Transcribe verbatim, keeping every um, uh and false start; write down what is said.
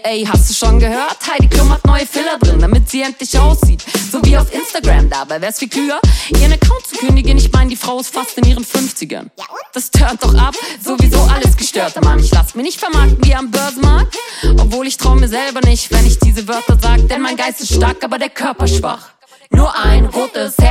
Ey, hast du schon gehört? Heidi Klum hat neue Filler drin, damit sie endlich aussieht so wie auf Instagram. Dabei wär's viel klüger, ihren Account zu kündigen. Ich mein, die Frau ist fast in ihren fünfzigern. Das turnt doch ab, sowieso alles gestört. Mann, ich lass mich nicht vermarkten wie am Börsenmarkt, obwohl ich trau mir selber nicht, wenn ich diese Wörter sag. Denn mein Geist ist stark, aber der Körper schwach. Nur ein rotes Herz